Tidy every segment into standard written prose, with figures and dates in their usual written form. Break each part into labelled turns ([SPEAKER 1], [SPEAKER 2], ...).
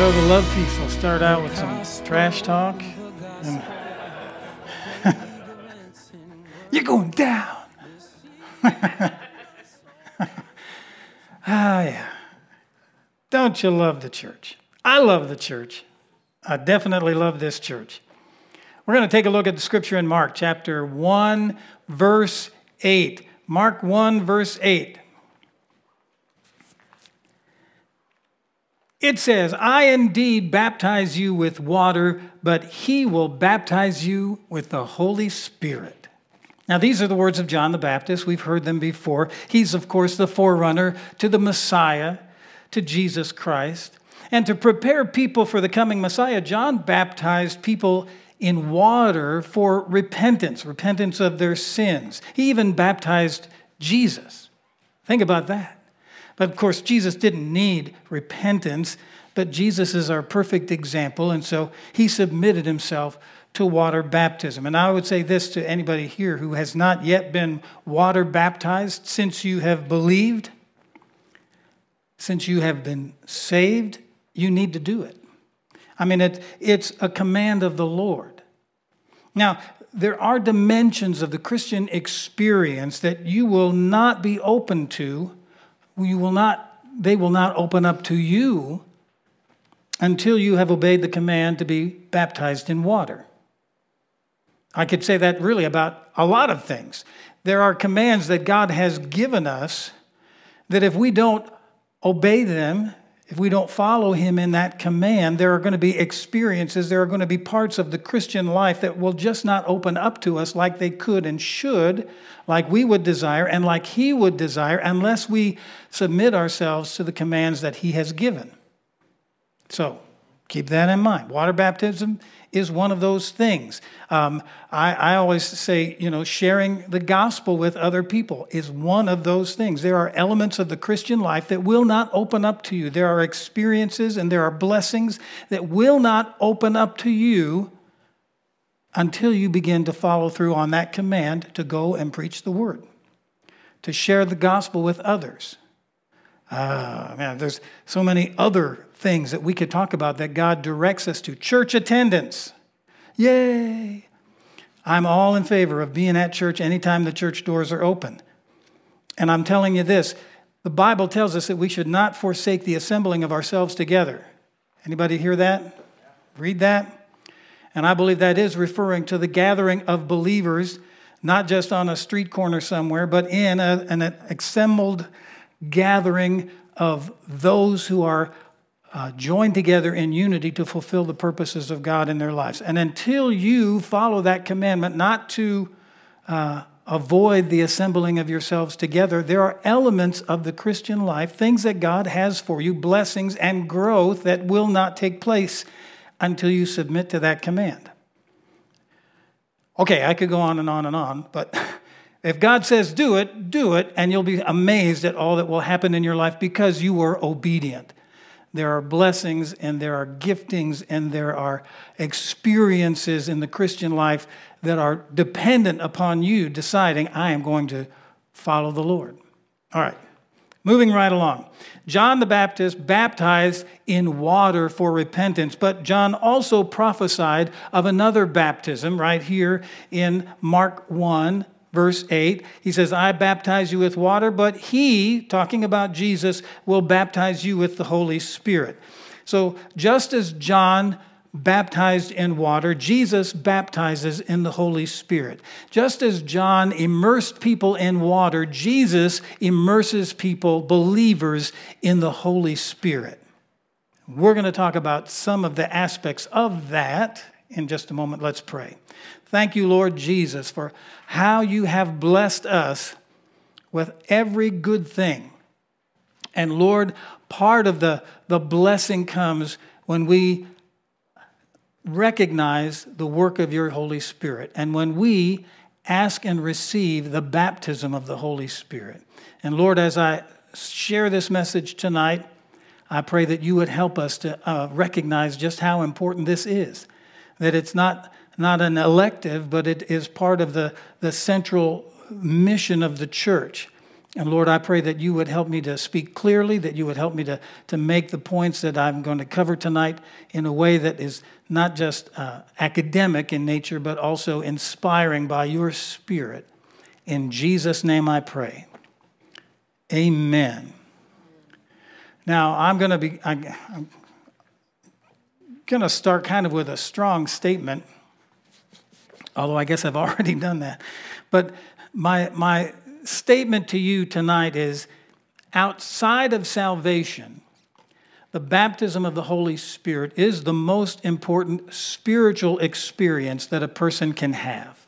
[SPEAKER 1] So the Love Feast will start out with some trash talk. And you're going down. Yeah. Don't you love the church? I love the church. I definitely love this church. We're going to take a look at the scripture in Mark chapter 1, verse 8. Mark 1, verse 8. It says, I indeed baptize you with water, but he will baptize you with the Holy Spirit. Now, these are the words of John the Baptist. We've heard them before. He's, of course, the forerunner to the Messiah, to Jesus Christ. And to prepare people for the coming Messiah, John baptized people in water for repentance of their sins. He even baptized Jesus. Think about that. But of course, Jesus didn't need repentance, but Jesus is our perfect example, and so he submitted himself to water baptism. And I would say this to anybody here who has not yet been water baptized: since you have believed, since you have been saved, you need to do it. I mean, it's a command of the Lord. Now, there are dimensions of the Christian experience that you will not be open to. They will not open up to you until you have obeyed the command to be baptized in water. I could say that really about a lot of things. There are commands that God has given us that if we don't obey them, if we don't follow him in that command, there are going to be experiences, there are going to be parts of the Christian life that will just not open up to us like they could and should, like we would desire and like he would desire, unless we submit ourselves to the commands that he has given. So keep that in mind. Water baptism is one of those things. I always say, sharing the gospel with other people is one of those things. There are elements of the Christian life that will not open up to you. There are experiences and there are blessings that will not open up to you until you begin to follow through on that command to go and preach the word, to share the gospel with others. There's so many other things that we could talk about that God directs us to. Church attendance. Yay! I'm all in favor of being at church anytime the church doors are open. And I'm telling you this, the Bible tells us that we should not forsake the assembling of ourselves together. Anybody hear that? Read that? And I believe that is referring to the gathering of believers, not just on a street corner somewhere, but in an assembled gathering of those who are joined together in unity to fulfill the purposes of God in their lives. And until you follow that commandment not to avoid the assembling of yourselves together, there are elements of the Christian life, things that God has for you, blessings and growth that will not take place until you submit to that command. Okay, I could go on and on and on, but if God says do it, and you'll be amazed at all that will happen in your life because you were obedient. There are blessings and there are giftings and there are experiences in the Christian life that are dependent upon you deciding, I am going to follow the Lord. All right, moving right along. John the Baptist baptized in water for repentance, but John also prophesied of another baptism right here in Mark 1, Verse 8, he says, I baptize you with water, but he, talking about Jesus, will baptize you with the Holy Spirit. So just as John baptized in water, Jesus baptizes in the Holy Spirit. Just as John immersed people in water, Jesus immerses people, believers, in the Holy Spirit. We're going to talk about some of the aspects of that in just a moment. Let's pray. Thank you, Lord Jesus, for how you have blessed us with every good thing. And Lord, part of the blessing comes when we recognize the work of your Holy Spirit and when we ask and receive the baptism of the Holy Spirit. And Lord, as I share this message tonight, I pray that you would help us to recognize just how important this is, that it's not an elective, but it is part of the central mission of the church. And Lord, I pray that you would help me to speak clearly, that you would help me to make the points that I'm going to cover tonight in a way that is not just academic in nature, but also inspiring by your Spirit. In Jesus' name I pray. Amen. Now, I'm going to start kind of with a strong statement, although I guess I've already done that. But my statement to you tonight is, outside of salvation, the baptism of the Holy Spirit is the most important spiritual experience that a person can have.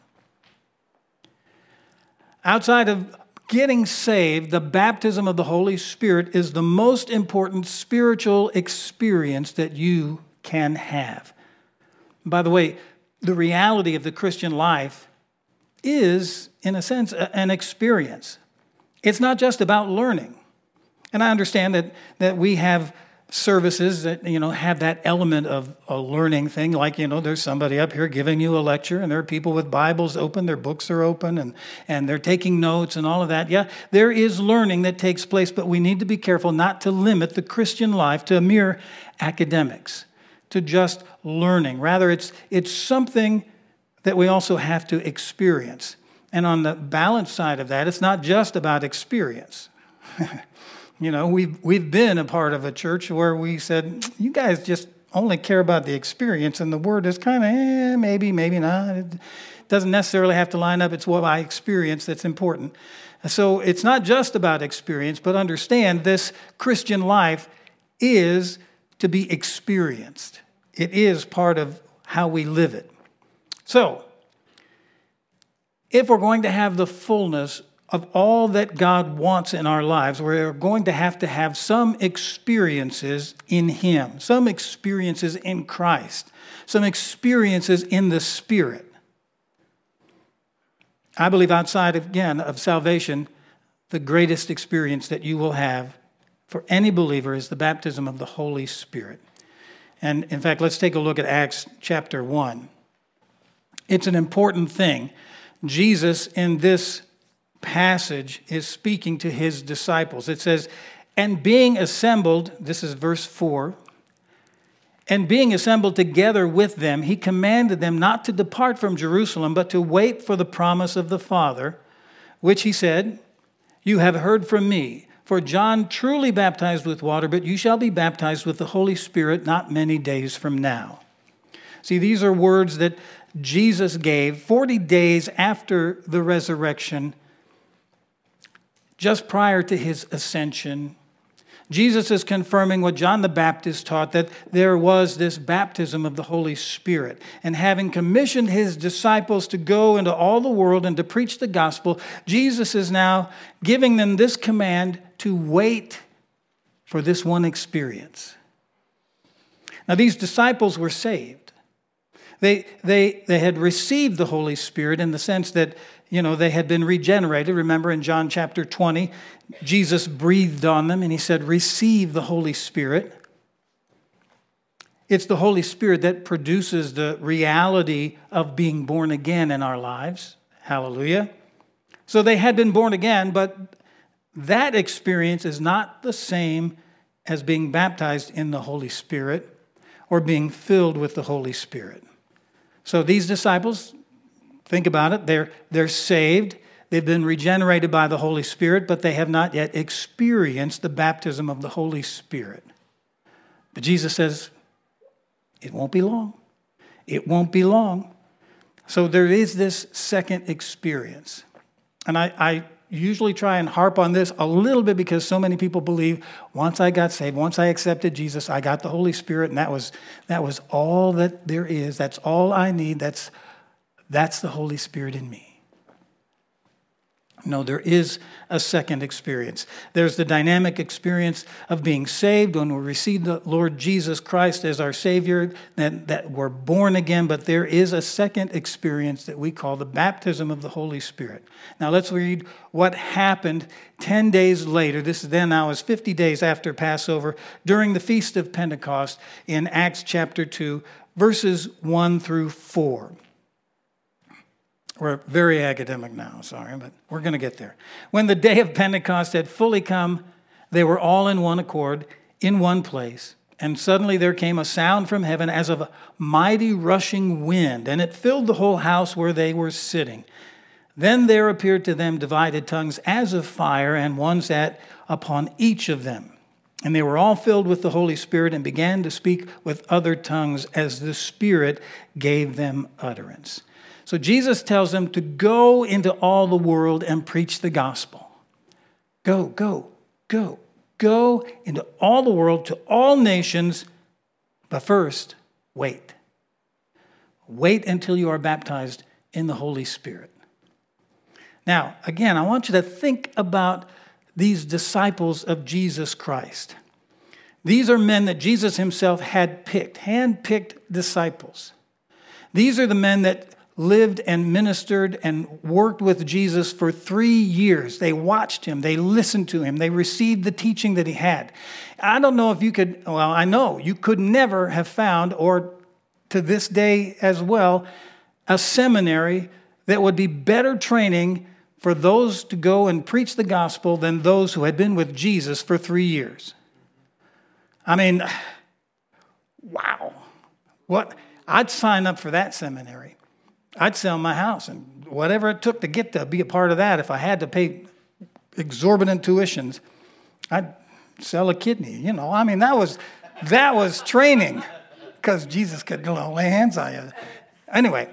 [SPEAKER 1] Outside of getting saved, the baptism of the Holy Spirit is the most important spiritual experience that you can have. By the way, the reality of the Christian life is, in a sense, an experience. It's not just about learning. And I understand that we have services that, have that element of a learning thing. Like, there's somebody up here giving you a lecture, and there are people with Bibles open, their books are open, and they're taking notes and all of that. Yeah, there is learning that takes place, but we need to be careful not to limit the Christian life to mere academics, to just learning. Rather, it's something that we also have to experience. And on the balance side of that, it's not just about experience. We've been a part of a church where we said, you guys just only care about the experience, and the word is kind of maybe not. It doesn't necessarily have to line up. It's what I experience that's important. So it's not just about experience, but understand this Christian life is to be experienced. It is part of how we live it. So, if we're going to have the fullness of all that God wants in our lives, we're going to have some experiences in Him, some experiences in Christ, some experiences in the Spirit. I believe outside, again, of salvation, the greatest experience that you will have for any believer is the baptism of the Holy Spirit. And in fact, let's take a look at Acts chapter 1. It's an important thing. Jesus, in this passage, is speaking to his disciples. It says, and being assembled, this is verse 4, and being assembled together with them, he commanded them not to depart from Jerusalem, but to wait for the promise of the Father, which he said, you have heard from me. For John truly baptized with water, but you shall be baptized with the Holy Spirit not many days from now. See, these are words that Jesus gave 40 days after the resurrection, just prior to his ascension. Jesus is confirming what John the Baptist taught, that there was this baptism of the Holy Spirit. And having commissioned his disciples to go into all the world and to preach the gospel, Jesus is now giving them this command to wait for this one experience. Now, these disciples were saved. They had received the Holy Spirit in the sense that, they had been regenerated. Remember in John chapter 20, Jesus breathed on them and he said, receive the Holy Spirit. It's the Holy Spirit that produces the reality of being born again in our lives. Hallelujah. So they had been born again, but that experience is not the same as being baptized in the Holy Spirit or being filled with the Holy Spirit. So these disciples, think about it, they're saved. They've been regenerated by the Holy Spirit, but they have not yet experienced the baptism of the Holy Spirit. But Jesus says, it won't be long. It won't be long. So there is this second experience. And I usually try and harp on this a little bit because so many people believe once I got saved, once I accepted Jesus, I got the Holy Spirit, and that was all that there is. That's all I need. That's the Holy Spirit in me. No, there is a second experience. There's the dynamic experience of being saved when we receive the Lord Jesus Christ as our Savior, that we're born again, but there is a second experience that we call the baptism of the Holy Spirit. Now let's read what happened 10 days later. This is then now is 50 days after Passover, during the Feast of Pentecost in Acts chapter 2, verses 1 through 4. We're very academic now, sorry, but we're going to get there. When the day of Pentecost had fully come, they were all in one accord, in one place. And suddenly there came a sound from heaven as of a mighty rushing wind, and it filled the whole house where they were sitting. Then there appeared to them divided tongues as of fire, and one sat upon each of them. And they were all filled with the Holy Spirit and began to speak with other tongues as the Spirit gave them utterance. So Jesus tells them to go into all the world and preach the gospel. Go into all the world to all nations, but first, wait. Wait until you are baptized in the Holy Spirit. Now, again, I want you to think about these disciples of Jesus Christ. These are men that Jesus himself had picked, hand-picked disciples. These are the men that lived and ministered and worked with Jesus for 3 years. They watched him. They listened to him. They received the teaching that he had. I don't know if you could, well, I know you could never have found, or to this day as well, a seminary that would be better training for those to go and preach the gospel than those who had been with Jesus for 3 years. I mean, wow. What? I'd sign up for that seminary. I'd sell my house and whatever it took to get to be a part of that. If I had to pay exorbitant tuitions, I'd sell a kidney. I mean, that was training, because Jesus could lay hands on you. Anyway,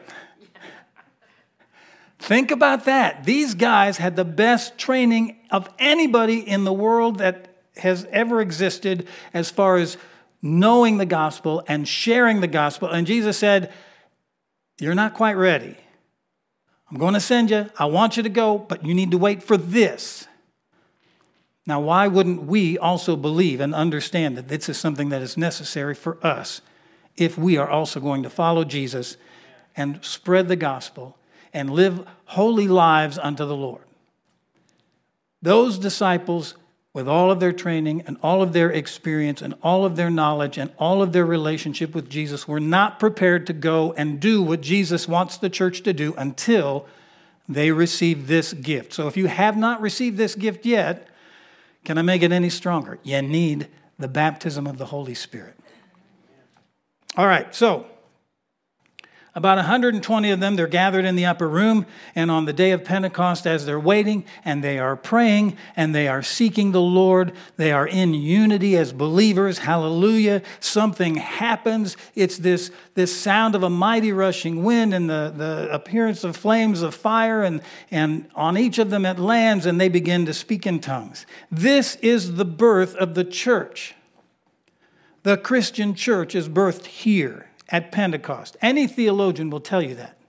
[SPEAKER 1] think about that. These guys had the best training of anybody in the world that has ever existed as far as knowing the gospel and sharing the gospel. And Jesus said, you're not quite ready. I'm going to send you. I want you to go, but you need to wait for this. Now, why wouldn't we also believe and understand that this is something that is necessary for us if we are also going to follow Jesus and spread the gospel and live holy lives unto the Lord? Those disciples, with all of their training and all of their experience and all of their knowledge and all of their relationship with Jesus, were not prepared to go and do what Jesus wants the church to do until they receive this gift. So if you have not received this gift yet, can I make it any stronger? You need the baptism of the Holy Spirit. All right, so about 120 of them, they're gathered in the upper room, and on the day of Pentecost, as they're waiting, and they are praying, and they are seeking the Lord, they are in unity as believers, hallelujah, something happens. It's this sound of a mighty rushing wind and the appearance of flames of fire, and on each of them it lands, and they begin to speak in tongues. This is the birth of the church. The Christian church is birthed here at Pentecost. Any theologian will tell you that.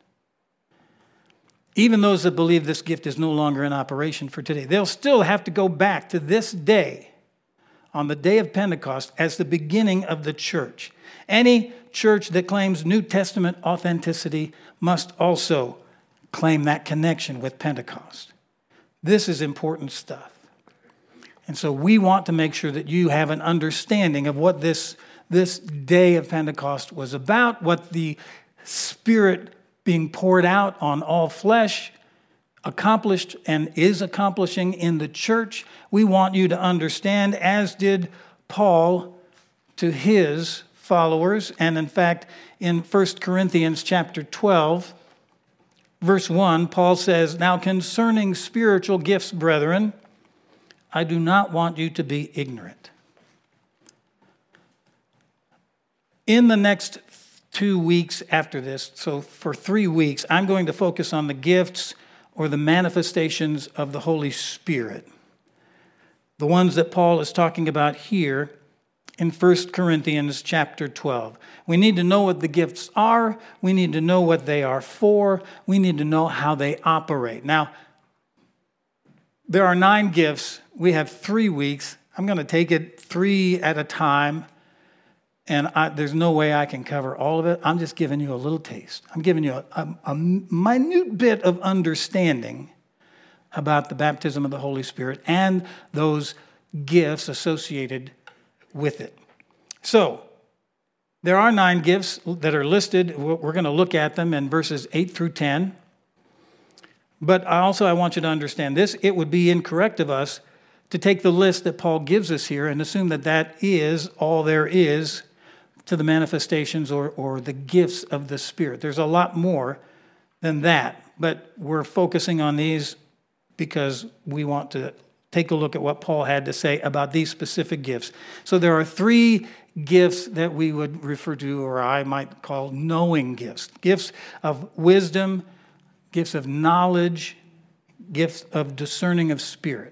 [SPEAKER 1] Even those that believe this gift is no longer in operation for today, they'll still have to go back to this day, on the day of Pentecost, as the beginning of the church. Any church that claims New Testament authenticity must also claim that connection with Pentecost. This is important stuff. And so we want to make sure that you have an understanding of what this day of Pentecost was about, what the Spirit being poured out on all flesh accomplished and is accomplishing in the church. We want you to understand, as did Paul to his followers. And in fact, in 1 Corinthians chapter 12, verse 1, Paul says, "Now concerning spiritual gifts, brethren, I do not want you to be ignorant." In the next 2 weeks after this, so for 3 weeks, I'm going to focus on the gifts or the manifestations of the Holy Spirit. The ones that Paul is talking about here in 1 Corinthians chapter 12. We need to know what the gifts are. We need to know what they are for. We need to know how they operate. Now, there are 9 gifts. We have 3 weeks. I'm going to take it 3 at a time. And there's no way I can cover all of it. I'm just giving you a little taste. I'm giving you a minute bit of understanding about the baptism of the Holy Spirit and those gifts associated with it. So, there are 9 gifts that are listed. We're going to look at them in verses 8 through 10. But I want you to understand this. It would be incorrect of us to take the list that Paul gives us here and assume that that is all there is to the manifestations or the gifts of the Spirit. There's a lot more than that, but we're focusing on these because we want to take a look at what Paul had to say about these specific gifts. So there are three gifts that we would refer to, or I might call knowing gifts. Gifts of wisdom, gifts of knowledge, gifts of discerning of spirit.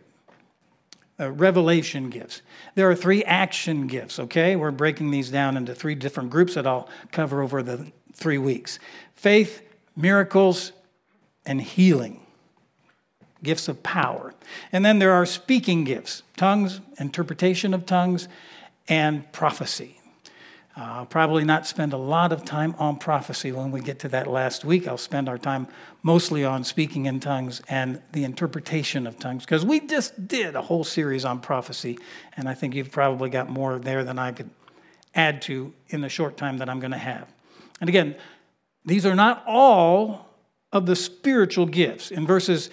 [SPEAKER 1] Revelation gifts. There are three action gifts, okay? We're breaking these down into three different groups that I'll cover over the 3 weeks. Faith, miracles, and healing. Gifts of power. And then there are speaking gifts, tongues, interpretation of tongues, and prophecy. I'll probably not spend a lot of time on prophecy when we get to that last week. I'll spend our time mostly on speaking in tongues and the interpretation of tongues, because we just did a whole series on prophecy, and I think you've probably got more there than I could add to in the short time that I'm going to have. And again, these are not all of the spiritual gifts. In verses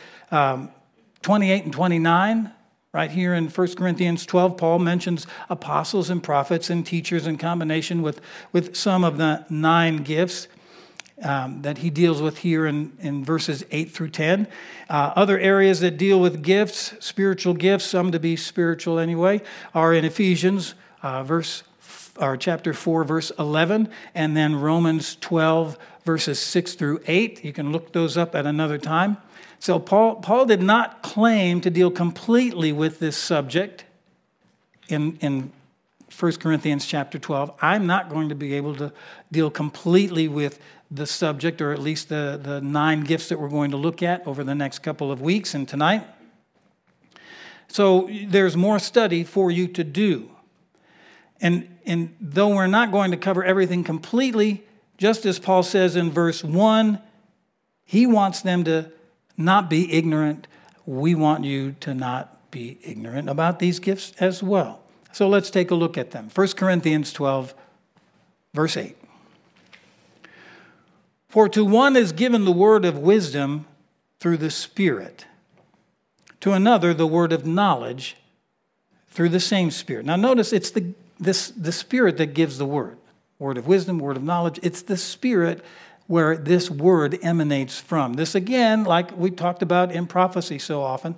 [SPEAKER 1] 28 and 29, right here in 1 Corinthians 12, Paul mentions apostles and prophets and teachers in combination with some of the 9 gifts that he deals with here in verses 8 through 10. Other areas that deal with gifts, spiritual gifts, some to be spiritual anyway, are in Ephesians chapter 4, verse 11, and then Romans 12, verses 6 through 8. You can look those up at another time. So Paul did not claim to deal completely with this subject in 1 Corinthians chapter 12. I'm not going to be able to deal completely with the subject, or at least the 9 gifts that we're going to look at over the next couple of weeks and tonight. So there's more study for you to do. And though we're not going to cover everything completely, just as Paul says in verse 1, he wants them to not be ignorant. We want you to not be ignorant about these gifts as well. So let's take a look at them. 1 Corinthians 12, verse 8. For to one is given the word of wisdom through the Spirit, to another the word of knowledge through the same Spirit. Now notice it's the Spirit that gives the word of wisdom, word of knowledge. It's the Spirit where this word emanates from. This again, like we talked about in prophecy so often,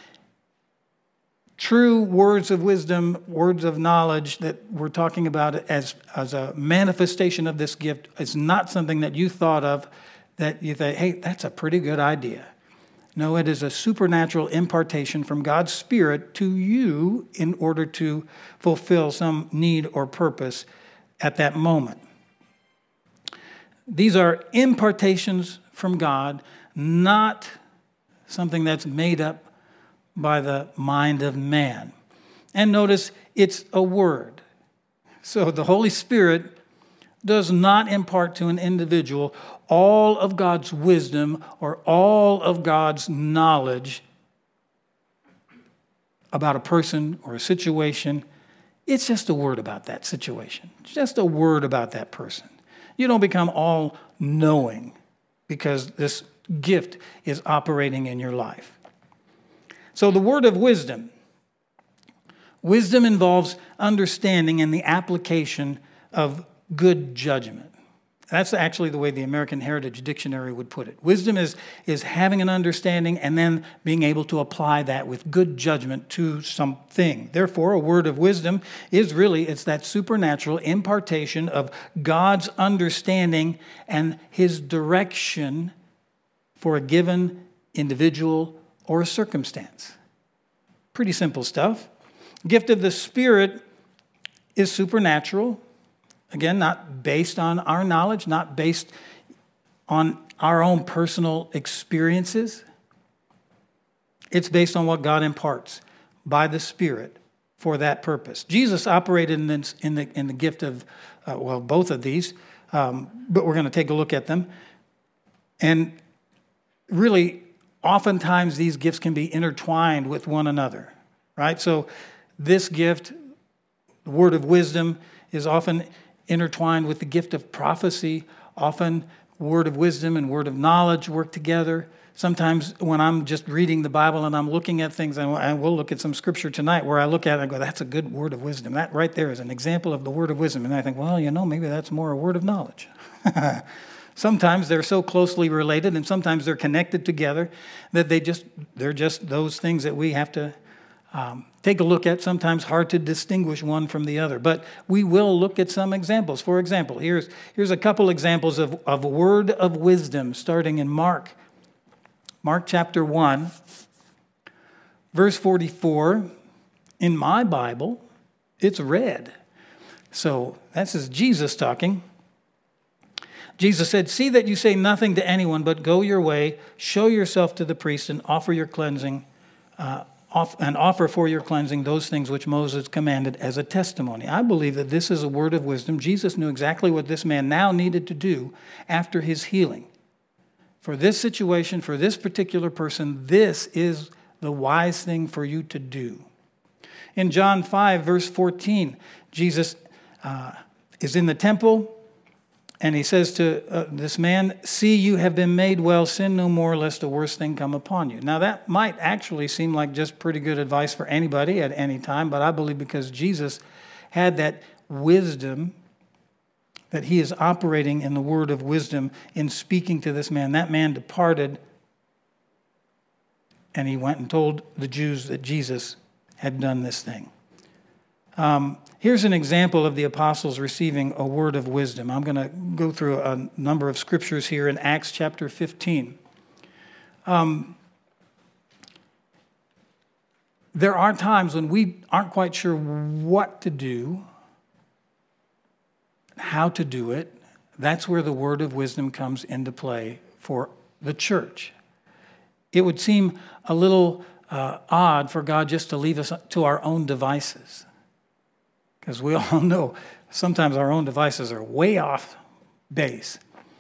[SPEAKER 1] true words of wisdom, words of knowledge that we're talking about as a manifestation of this gift is not something that you thought of that you think, hey, that's a pretty good idea. No, it is a supernatural impartation from God's Spirit to you in order to fulfill some need or purpose at that moment. These are impartations from God, not something that's made up by the mind of man. And notice it's a word. So the Holy Spirit does not impart to an individual all of God's wisdom or all of God's knowledge about a person or a situation. It's just a word about that situation. It's just a word about that person. You don't become all-knowing because this gift is operating in your life. So the word of wisdom. Wisdom involves understanding and the application of good judgment. That's actually the way the American Heritage Dictionary would put it. Wisdom is having an understanding and then being able to apply that with good judgment to something. Therefore, a word of wisdom is really, it's that supernatural impartation of God's understanding and his direction for a given individual or a circumstance. Pretty simple stuff. Gift of the Spirit is supernatural. Again, not based on our knowledge, not based on our own personal experiences. It's based on what God imparts by the Spirit for that purpose. Jesus operated in the gift of, both of these, but we're going to take a look at them. And really, oftentimes these gifts can be intertwined with one another, right? So this gift, the word of wisdom, is often intertwined with the gift of prophecy, often word of wisdom and word of knowledge work together. Sometimes when I'm just reading the Bible and I'm looking at things, and we'll look at some scripture tonight where I look at it and go, that's a good word of wisdom. That right there is an example of the word of wisdom. And I think, well, maybe that's more a word of knowledge. Sometimes they're so closely related and sometimes they're connected together that they're just those things that we have to take a look at. Sometimes hard to distinguish one from the other. But we will look at some examples. For example, here's a couple examples of a word of wisdom starting in Mark. Mark chapter 1, verse 44. In my Bible, it's red. So this is Jesus talking. Jesus said, "See that you say nothing to anyone, but go your way, show yourself to the priest, and offer for your cleansing those things which Moses commanded as a testimony." I believe that this is a word of wisdom. Jesus knew exactly what this man now needed to do after his healing. For this situation, for this particular person, this is the wise thing for you to do. In John 5, verse 14, Jesus is in the temple, and he says to this man, "See, you have been made well. Sin no more, lest a worse thing come upon you." Now, that might actually seem like just pretty good advice for anybody at any time, but I believe because Jesus had that wisdom, that he is operating in the word of wisdom in speaking to this man. That man departed, and he went and told the Jews that Jesus had done this thing. Here's an example of the apostles receiving a word of wisdom. I'm going to go through a number of scriptures here in Acts chapter 15. There are times when we aren't quite sure what to do, how to do it. That's where the word of wisdom comes into play for the church. It would seem a little odd for God just to leave us to our own devices. Because we all know sometimes our own devices are way off base.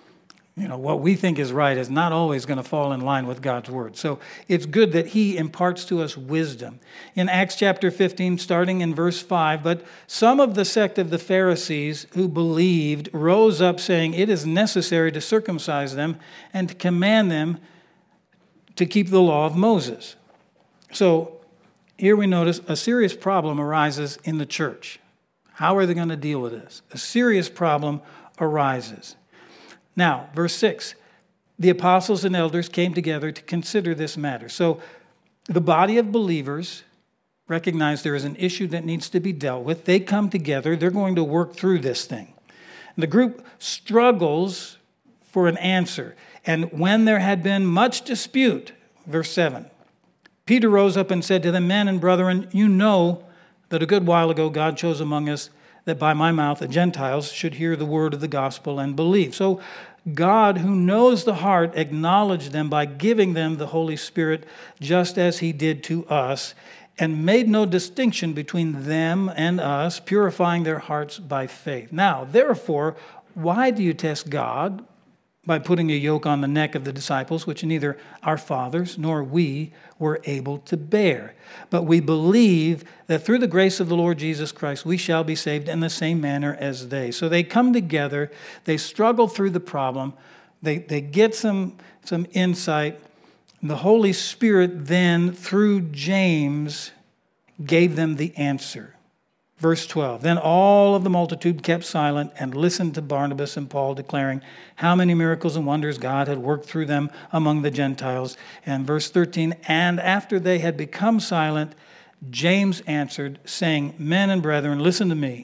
[SPEAKER 1] What we think is right is not always going to fall in line with God's word. So it's good that he imparts to us wisdom. In Acts chapter 15, starting in verse 5, "But some of the sect of the Pharisees who believed rose up, saying, 'It is necessary to circumcise them and to command them to keep the law of Moses.'" So here we notice a serious problem arises in the church. How are they going to deal with this? A serious problem arises. Now, verse 6, "The apostles and elders came together to consider this matter." So the body of believers recognize there is an issue that needs to be dealt with. They come together. They're going to work through this thing. And the group struggles for an answer. "And when there had been much dispute," verse 7, "Peter rose up and said to them, 'Men and brethren, you know that a good while ago God chose among us that by my mouth the Gentiles should hear the word of the gospel and believe.' So God, who knows the heart, acknowledged them by giving them the Holy Spirit, just as he did to us, and made no distinction between them and us, purifying their hearts by faith. Now, therefore, why do you test God by putting a yoke on the neck of the disciples, which neither our fathers nor we were able to bear? But we believe that through the grace of the Lord Jesus Christ, we shall be saved in the same manner as they." So they come together, they struggle through the problem, they get some insight. The Holy Spirit then, through James, gave them the answer. Verse 12, "Then all of the multitude kept silent and listened to Barnabas and Paul, declaring how many miracles and wonders God had worked through them among the Gentiles." And verse 13, "And after they had become silent, James answered, saying, 'Men and brethren, listen to me.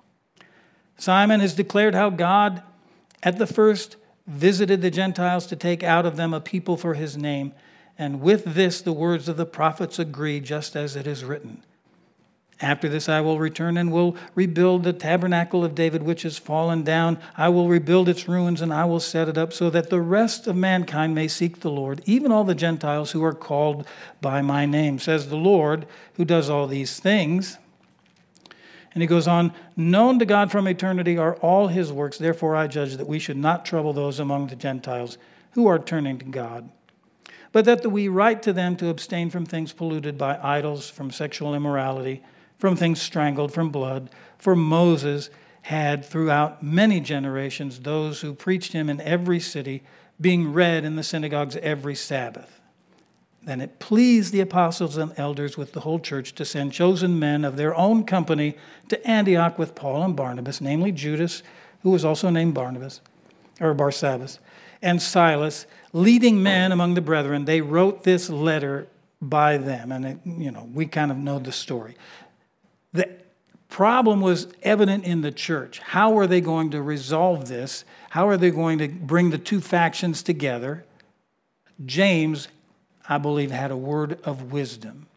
[SPEAKER 1] Simon has declared how God at the first visited the Gentiles to take out of them a people for his name. And with this the words of the prophets agree, just as it is written. After this I will return and will rebuild the tabernacle of David, which has fallen down. I will rebuild its ruins, and I will set it up so that the rest of mankind may seek the Lord, even all the Gentiles who are called by my name, says the Lord, who does all these things.' And he goes on, 'Known to God from eternity are all his works. Therefore I judge that we should not trouble those among the Gentiles who are turning to God, but that we write to them to abstain from things polluted by idols, from sexual immorality, from things strangled, from blood. For Moses had throughout many generations those who preached him in every city, being read in the synagogues every Sabbath. Then it pleased the apostles and elders with the whole church to send chosen men of their own company to Antioch with Paul and Barnabas, namely Judas, who was also named Barsabbas, and Silas, leading men among the brethren. They wrote this letter by them, and we kind of know the story. The problem was evident in the church. How were they going to resolve this? How are they going to bring the two factions together? James, I believe, had a word of wisdom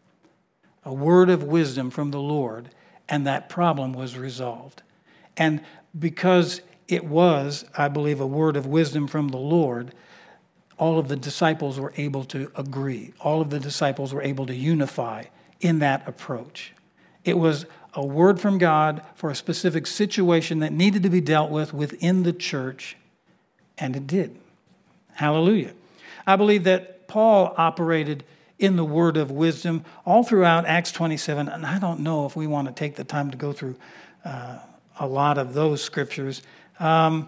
[SPEAKER 1] from the Lord, and that problem was resolved. And because it was, I believe, a word of wisdom from the Lord, all of the disciples were able to agree. All of the disciples were able to unify in that approach. It was a word from God for a specific situation that needed to be dealt with within the church, and it did. Hallelujah. I believe that Paul operated in the word of wisdom all throughout Acts 27, and I don't know if we want to take the time to go through a lot of those scriptures. But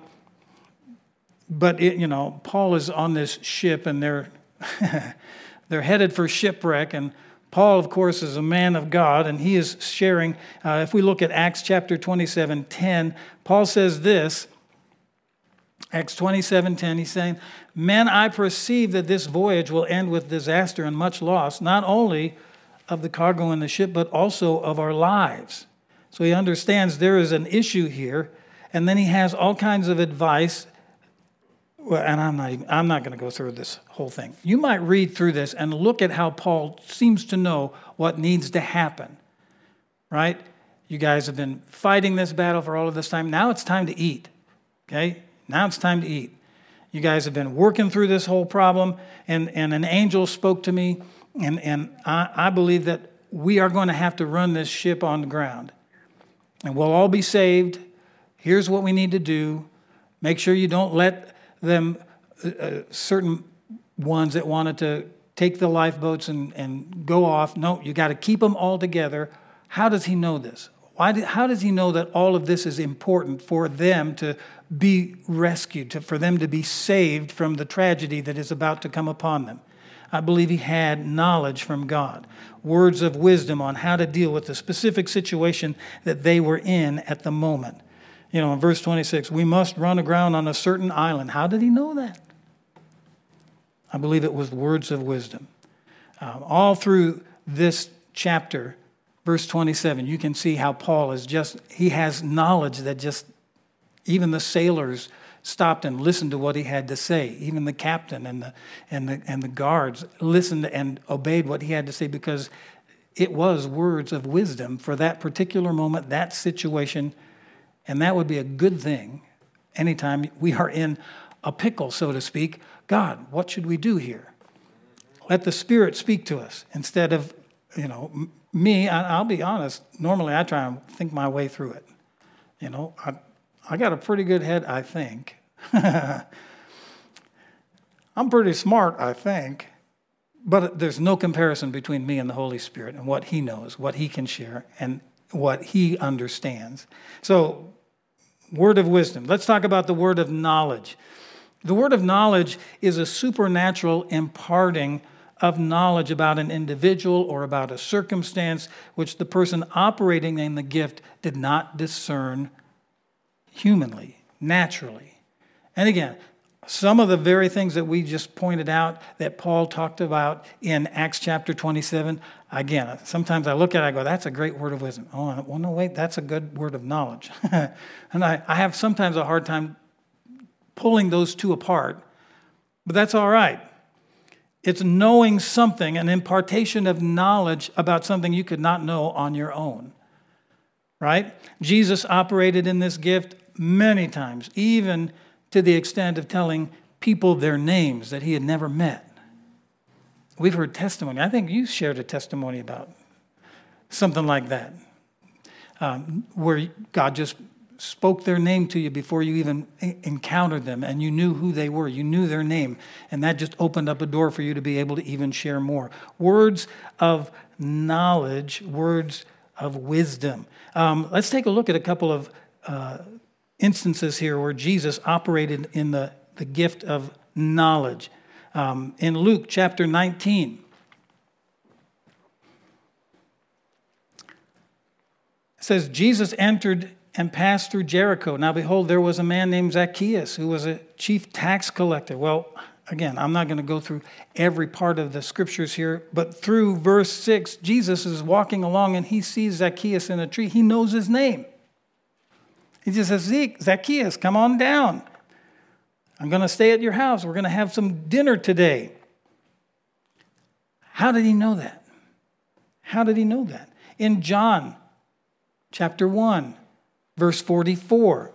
[SPEAKER 1] Paul is on this ship, and they're headed for shipwreck, and Paul, of course, is a man of God, and he is sharing. If we look at Acts chapter 27:10, Paul says this, Acts 27:10, he's saying, "Men, I perceive that this voyage will end with disaster and much loss, not only of the cargo in the ship, but also of our lives." So he understands there is an issue here, and then he has all kinds of advice. Well, and I'm not going to go through this whole thing. You might read through this and look at how Paul seems to know what needs to happen, right? You guys have been fighting this battle for all of this time. Now it's time to eat, okay? Now it's time to eat. You guys have been working through this whole problem, and an angel spoke to me, and I believe that we are going to have to run this ship on the ground. And we'll all be saved. Here's what we need to do. Make sure you don't let them, certain ones that wanted to take the lifeboats and go off. No, you got to keep them all together. How does he know this? How does he know that all of this is important for them to be rescued, for them to be saved from the tragedy that is about to come upon them? I believe he had knowledge from God, words of wisdom on how to deal with the specific situation that they were in at the moment. In verse 26, we must run aground on a certain island. How did he know that? I believe it was words of wisdom. All through this chapter, verse 27, you can see how Paul he has knowledge that just even the sailors stopped and listened to what he had to say. Even the captain and the guards listened and obeyed what he had to say, because it was words of wisdom for that particular moment, that situation. And that would be a good thing anytime we are in a pickle, so to speak. God, what should we do here? Let the Spirit speak to us instead of, me. I'll be honest. Normally, I try and think my way through it. I got a pretty good head, I think. I'm pretty smart, I think. But there's no comparison between me and the Holy Spirit and what he knows, what he can share, and what he understands. So, word of wisdom. Let's talk about the word of knowledge. The word of knowledge is a supernatural imparting of knowledge about an individual or about a circumstance which the person operating in the gift did not discern humanly, naturally. And again, some of the very things that we just pointed out that Paul talked about in Acts chapter 27, again, sometimes I look at it, I go, that's a great word of wisdom. Oh, well, no, wait, that's a good word of knowledge. And I have sometimes a hard time pulling those two apart, but that's all right. It's knowing something, an impartation of knowledge about something you could not know on your own, right? Jesus operated in this gift many times, even to the extent of telling people their names that he had never met. We've heard testimony. I think you shared a testimony about something like that, where God just spoke their name to you before you even encountered them, and you knew who they were. You knew their name, and that just opened up a door for you to be able to even share more. Words of knowledge, words of wisdom. Let's take a look at a couple of instances here where Jesus operated in the gift of knowledge. In Luke chapter 19, it says, Jesus entered and passed through Jericho. Now behold, there was a man named Zacchaeus who was a chief tax collector. Well, again, I'm not going to go through every part of the scriptures here, but through verse 6, Jesus is walking along and he sees Zacchaeus in a tree. He knows his name. He just says, Zacchaeus, come on down. I'm going to stay at your house. We're going to have some dinner today. How did he know that? How did he know that? In John chapter 1, verse 44.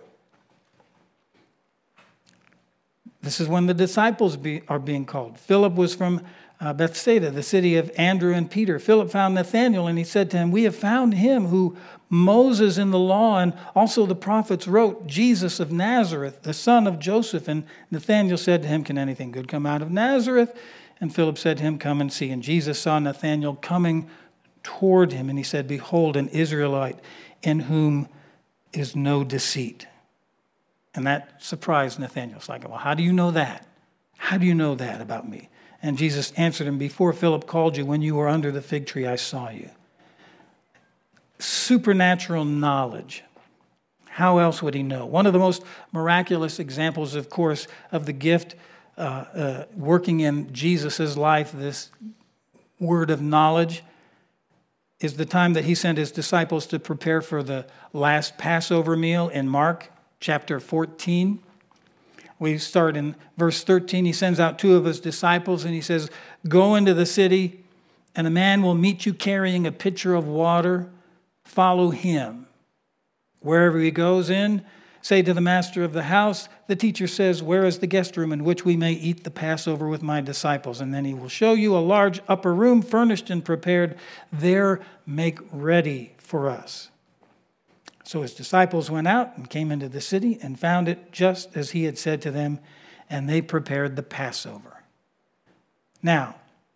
[SPEAKER 1] This is when the disciples are being called. Philip was from Bethsaida, the city of Andrew and Peter. Philip found Nathanael and he said to him, we have found him who Moses in the law and also the prophets wrote, Jesus of Nazareth, the son of Joseph. And Nathanael said to him, can anything good come out of Nazareth? And Philip said to him, come and see. And Jesus saw Nathanael coming toward him and he said, behold, an Israelite in whom is no deceit. And that surprised Nathanael. It's like, well, how do you know that? How do you know that about me? And Jesus answered him, before Philip called you, when you were under the fig tree, I saw you. Supernatural knowledge. How else would he know? One of the most miraculous examples, of course, of the gift working in Jesus' life, this word of knowledge, is the time that he sent his disciples to prepare for the last Passover meal in Mark chapter 14. We start in verse 13. He sends out two of his disciples and he says, go into the city and a man will meet you carrying a pitcher of water. Follow him. Wherever he goes in, say to the master of the house, the teacher says, where is the guest room in which we may eat the Passover with my disciples? And then he will show you a large upper room furnished and prepared. There make ready for us. So his disciples went out and came into the city and found it just as he had said to them, and they prepared the Passover. Now,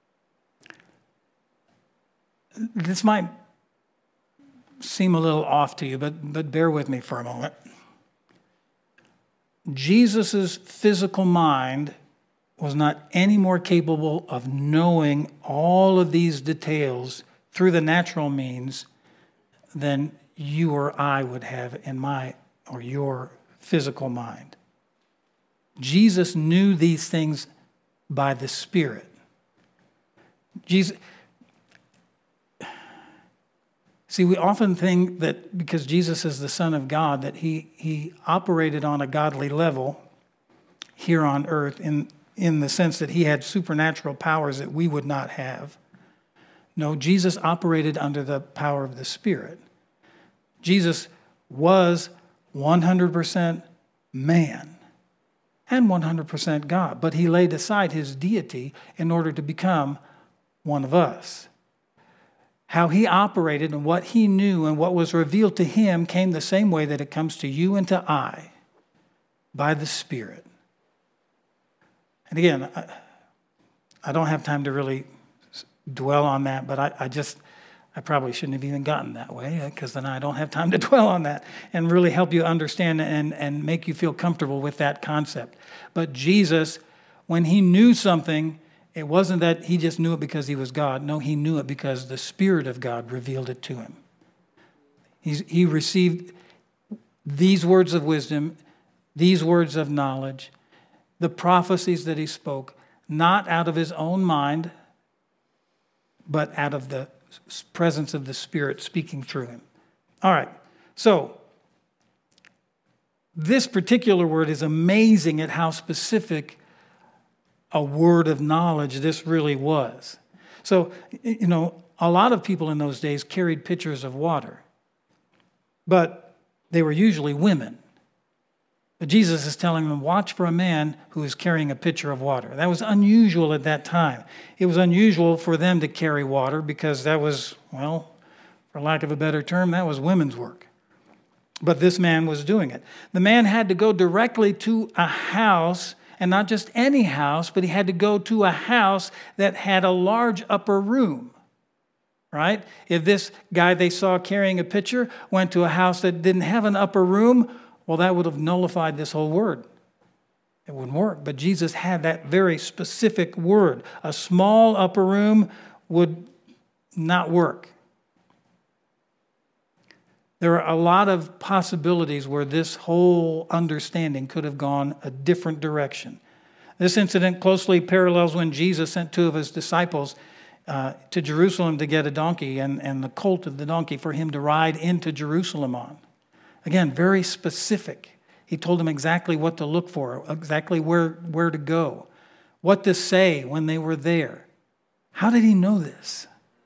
[SPEAKER 1] this might seem a little off to you, but bear with me for a moment. Jesus' physical mind was not any more capable of knowing all of these details through the natural means than you or I would have in my or your physical mind. Jesus knew these things by the Spirit. See, we often think that because Jesus is the Son of God, that he operated on a godly level here on earth in the sense that he had supernatural powers that we would not have. No, Jesus operated under the power of the Spirit. Jesus was 100% man and 100% God, but he laid aside his deity in order to become one of us. How he operated and what he knew and what was revealed to him came the same way that it comes to you and to I, by the Spirit. And again, I don't have time to really dwell on that, but I probably shouldn't have even gotten that way because then I don't have time to dwell on that and really help you understand and make you feel comfortable with that concept. But Jesus, when he knew something, it wasn't that he just knew it because he was God. No, he knew it because the Spirit of God revealed it to him. He received these words of wisdom, these words of knowledge, the prophecies that he spoke, not out of his own mind, but out of the presence of the Spirit speaking through him. All right, so this particular word is amazing at how specific a word of knowledge this really was. So, a lot of people in those days carried pitchers of water, but they were usually women. But Jesus is telling them, watch for a man who is carrying a pitcher of water. That was unusual at that time. It was unusual for them to carry water because that was, well, for lack of a better term, that was women's work. But this man was doing it. The man had to go directly to a house, and not just any house, but he had to go to a house that had a large upper room. right? If this guy they saw carrying a pitcher went to a house that didn't have an upper room, well, that would have nullified this whole word. It wouldn't work. But Jesus had that very specific word. A small upper room would not work. There are a lot of possibilities where this whole understanding could have gone a different direction. This incident closely parallels when Jesus sent two of his disciples to Jerusalem to get a donkey and the colt of the donkey for him to ride into Jerusalem on. Again, very specific. He told them exactly what to look for, exactly where to go, what to say when they were there. How did he know this?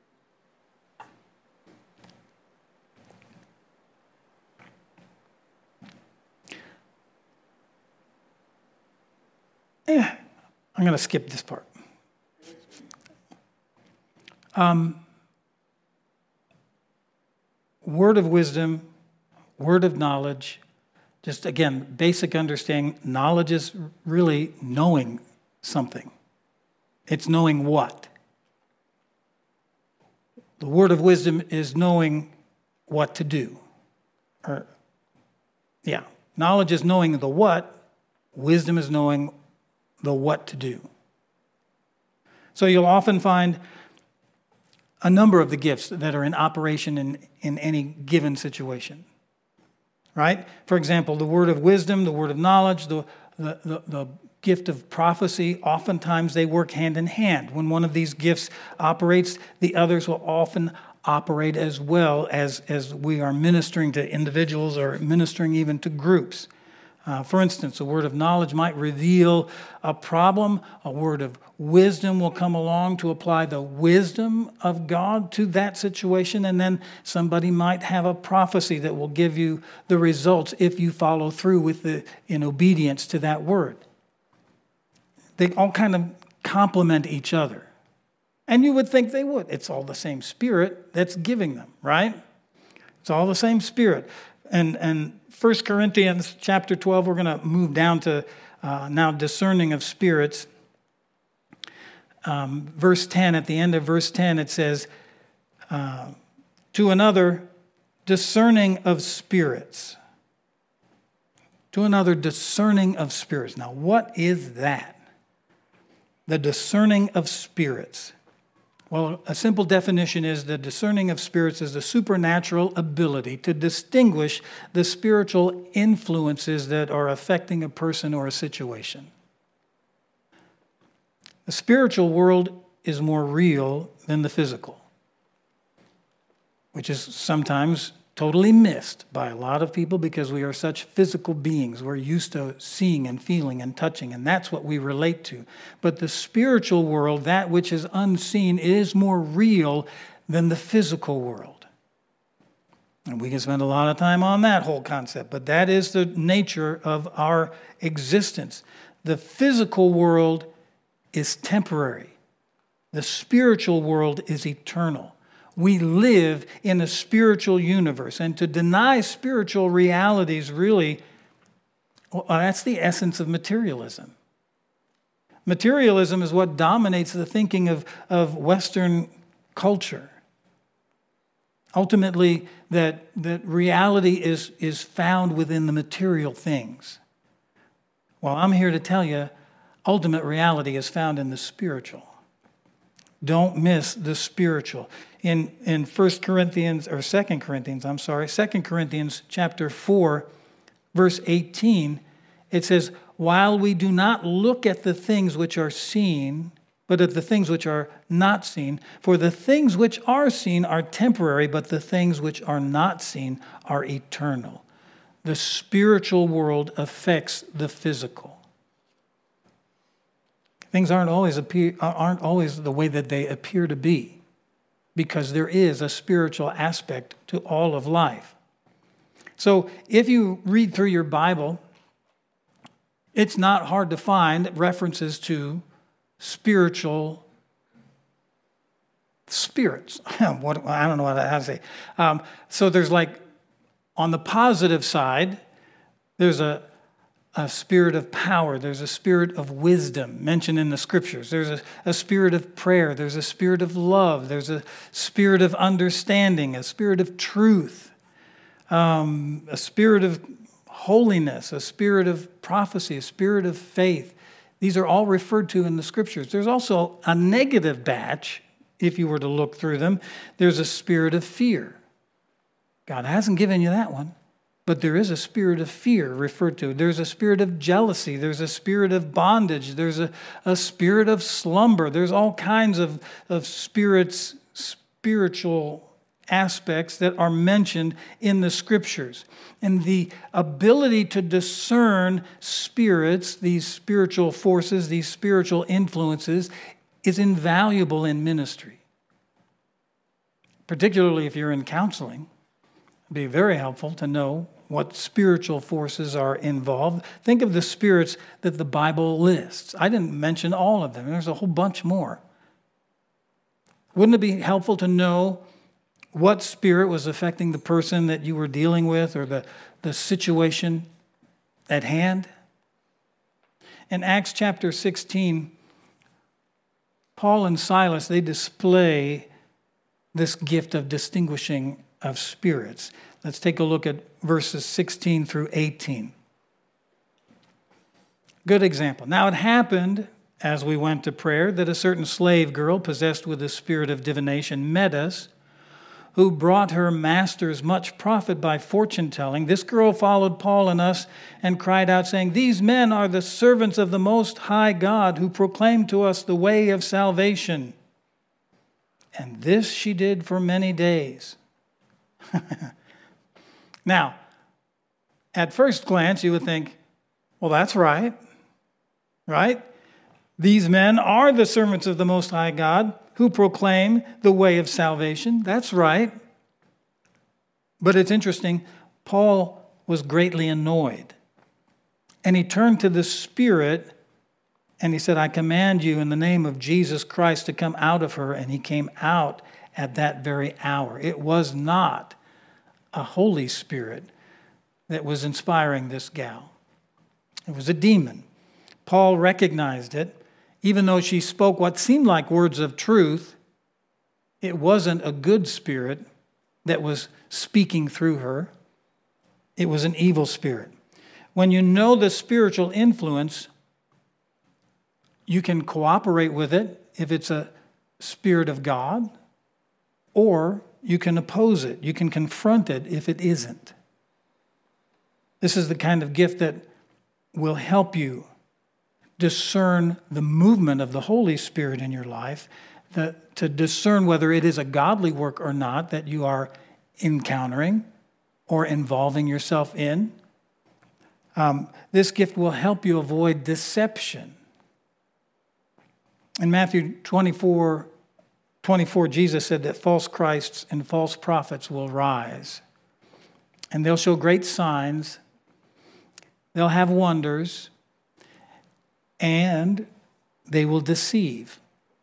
[SPEAKER 1] I'm going to skip this part. Word of wisdom, word of knowledge, just again, basic understanding. Knowledge is really knowing something. It's knowing what? The word of wisdom is knowing what to do. Knowledge is knowing the what. Wisdom is knowing the what to do. So you'll often find a number of the gifts that are in operation in any given situation. Right? For example, the word of wisdom, the word of knowledge, the gift of prophecy, oftentimes they work hand in hand. When one of these gifts operates, the others will often operate as well as we are ministering to individuals or ministering even to groups. For instance, a word of knowledge might reveal a problem. A word of wisdom will come along to apply the wisdom of God to that situation. And then somebody might have a prophecy that will give you the results if you follow through in obedience to that word. They all kind of complement each other. And you would think they would. It's all the same Spirit that's giving them, right? It's all the same Spirit. And 1 Corinthians chapter 12, we're going to move down to now discerning of spirits. Verse 10, at the end of verse 10, it says, to another, discerning of spirits. To another, discerning of spirits. Now, what is that? The discerning of spirits. Well, a simple definition is the discerning of spirits is the supernatural ability to distinguish the spiritual influences that are affecting a person or a situation. The spiritual world is more real than the physical, which is sometimes totally missed by a lot of people because we are such physical beings. We're used to seeing and feeling and touching, and that's what we relate to. But the spiritual world, that which is unseen, is more real than the physical world. And we can spend a lot of time on that whole concept, but that is the nature of our existence. The physical world is temporary. The spiritual world is eternal. We live in a spiritual universe, and to deny spiritual realities really, well, that's the essence of materialism. Materialism is what dominates the thinking of Western culture. Ultimately, that reality is found within the material things. Well, I'm here to tell you, ultimate reality is found in the spiritual. Don't miss the spiritual. In 2 Corinthians chapter 4, verse 18, it says, while we do not look at the things which are seen, but at the things which are not seen, for the things which are seen are temporary, but the things which are not seen are eternal. The spiritual world affects the physical. Things aren't always the way that they appear to be, because there is a spiritual aspect to all of life. So if you read through your Bible, it's not hard to find references to spiritual spirits. I don't know how to say. So there's like, on the positive side, there's a a spirit of power. There's a spirit of wisdom mentioned in the scriptures. There's a spirit of prayer. There's a spirit of love. There's a spirit of understanding, a spirit of truth, a spirit of holiness, a spirit of prophecy, a spirit of faith. These are all referred to in the scriptures. There's also a negative batch, if you were to look through them. There's a spirit of fear. God hasn't given you that one, but there is a spirit of fear referred to. There's a spirit of jealousy. There's a spirit of bondage. There's a spirit of slumber. There's all kinds of spiritual aspects that are mentioned in the scriptures. And the ability to discern spirits, these spiritual forces, these spiritual influences, is invaluable in ministry. Particularly if you're in counseling. It'd be very helpful to know what spiritual forces are involved. Think of the spirits that the Bible lists. I didn't mention all of them. There's a whole bunch more. Wouldn't it be helpful to know what spirit was affecting the person that you were dealing with or the situation at hand? In Acts chapter 16, Paul and Silas, they display this gift of distinguishing of spirits. Let's take a look at verses 16 through 18. Good example. Now it happened, as we went to prayer, that a certain slave girl possessed with the spirit of divination met us, who brought her masters much profit by fortune-telling. This girl followed Paul and us and cried out, saying, "These men are the servants of the Most High God, who proclaim to us the way of salvation." And this she did for many days. Now, at first glance, you would think, well, that's right? These men are the servants of the Most High God, who proclaim the way of salvation. That's right. But it's interesting, Paul was greatly annoyed. And he turned to the Spirit and he said, "I command you in the name of Jesus Christ to come out of her." And he came out at that very hour. It was not a Holy Spirit that was inspiring this gal. It was a demon. Paul recognized it. Even though she spoke what seemed like words of truth, it wasn't a good spirit that was speaking through her. It was an evil spirit. When you know the spiritual influence, you can cooperate with it if it's a spirit of God, or you can oppose it. You can confront it if it isn't. This is the kind of gift that will help you discern the movement of the Holy Spirit in your life, to discern whether it is a godly work or not that you are encountering or involving yourself in. This gift will help you avoid deception. In Matthew 24, Jesus said that false Christs and false prophets will rise, and they'll show great signs, they'll have wonders, and they will deceive.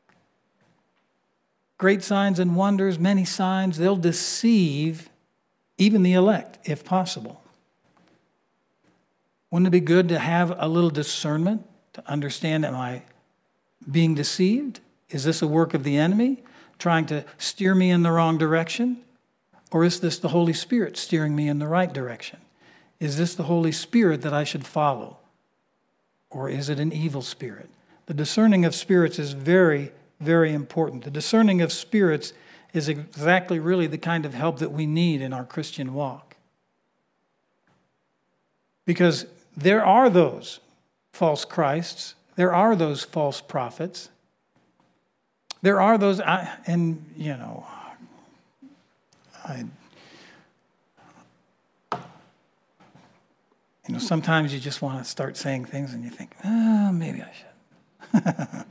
[SPEAKER 1] Great signs and wonders, many signs, they'll deceive even the elect, if possible. Wouldn't it be good to have a little discernment to understand, am I being deceived? Is this a work of the enemy trying to steer me in the wrong direction? Or is this the Holy Spirit steering me in the right direction? Is this the Holy Spirit that I should follow? Or is it an evil spirit? The discerning of spirits is very, very important. The discerning of spirits is exactly really the kind of help that we need in our Christian walk. Because there are those false Christs, there are those false prophets, there are those, sometimes you just want to start saying things and you think, maybe I should.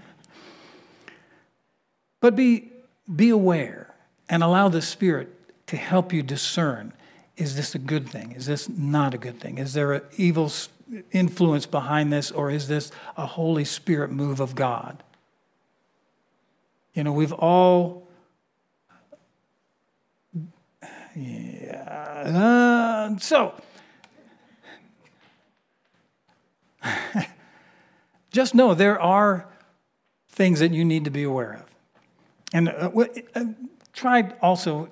[SPEAKER 1] But be aware and allow the Spirit to help you discern, is this a good thing? Is this not a good thing? Is there an evil influence behind this, or is this a Holy Spirit move of God? We've all... So... just know there are things that you need to be aware of. And try also,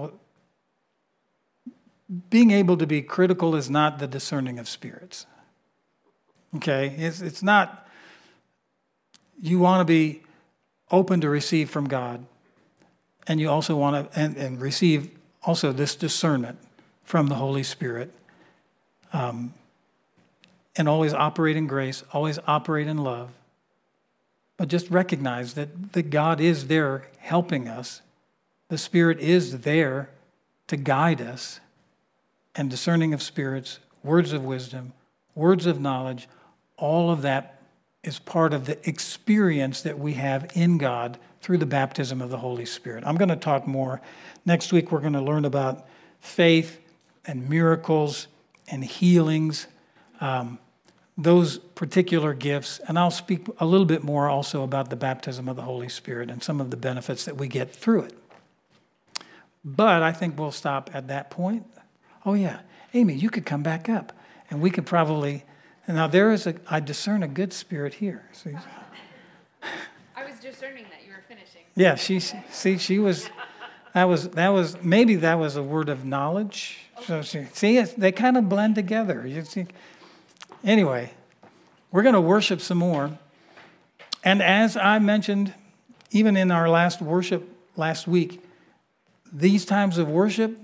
[SPEAKER 1] being able to be critical is not the discerning of spirits. Okay? It's not, you want to be open to receive from God, and you also want to, and receive also this discernment from the Holy Spirit. And always operate in grace, always operate in love. But just recognize that God is there helping us. The Spirit is there to guide us. And discerning of spirits, words of wisdom, words of knowledge, all of that is part of the experience that we have in God through the baptism of the Holy Spirit. I'm going to talk more. Next week, we're going to learn about faith and miracles and healings, those particular gifts. And I'll speak a little bit more also about the baptism of the Holy Spirit and some of the benefits that we get through it. But I think we'll stop at that point. Oh, yeah. Amy, you could come back up, and we could probably... Now, I discern a good spirit here. See?
[SPEAKER 2] I was discerning that you were finishing.
[SPEAKER 1] Yeah, maybe that was a word of knowledge. So they kind of blend together. You see. Anyway, we're going to worship some more. And as I mentioned, even in our last worship last week, these times of worship,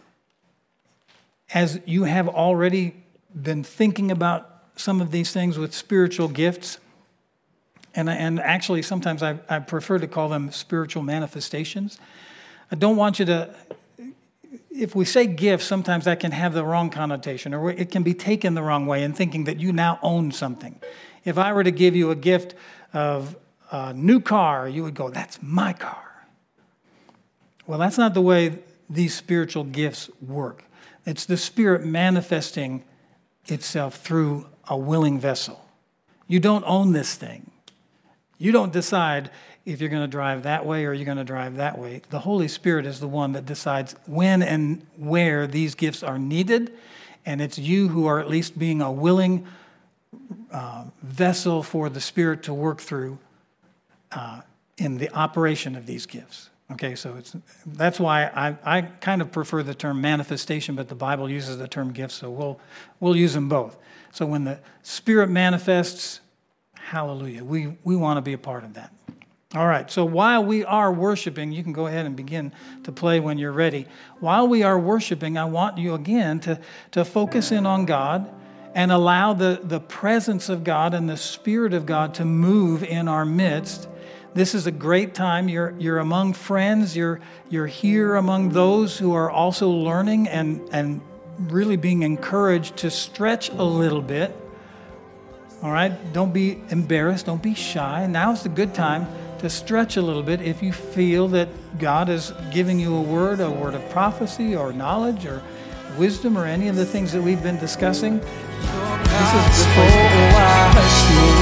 [SPEAKER 1] as you have already been thinking about some of these things with spiritual gifts, and actually sometimes I prefer to call them spiritual manifestations. I don't want you to, if we say gifts, sometimes that can have the wrong connotation, or it can be taken the wrong way in thinking that you now own something. If I were to give you a gift of a new car, you would go, that's my car. Well, that's not the way these spiritual gifts work. It's the Spirit manifesting itself through a willing vessel. You don't own this thing. You don't decide if you're going to drive that way or you're going to drive that way. The Holy Spirit is the one that decides when and where these gifts are needed, and it's you who are at least being a willing vessel for the Spirit to work through in the operation of these gifts. Okay, so that's why I kind of prefer the term manifestation, but the Bible uses the term gift, so we'll use them both. So when the Spirit manifests, hallelujah, we want to be a part of that. All right, so while we are worshiping, you can go ahead and begin to play when you're ready. While we are worshiping, I want you again to focus in on God and allow the presence of God and the Spirit of God to move in our midst. This is a great time. You're among friends. You're here among those who are also learning and really being encouraged to stretch a little bit. All right? Don't be embarrassed. Don't be shy. Now's the good time to stretch a little bit if you feel that God is giving you a word of prophecy or knowledge or wisdom or any of the things that we've been discussing. This is a good place to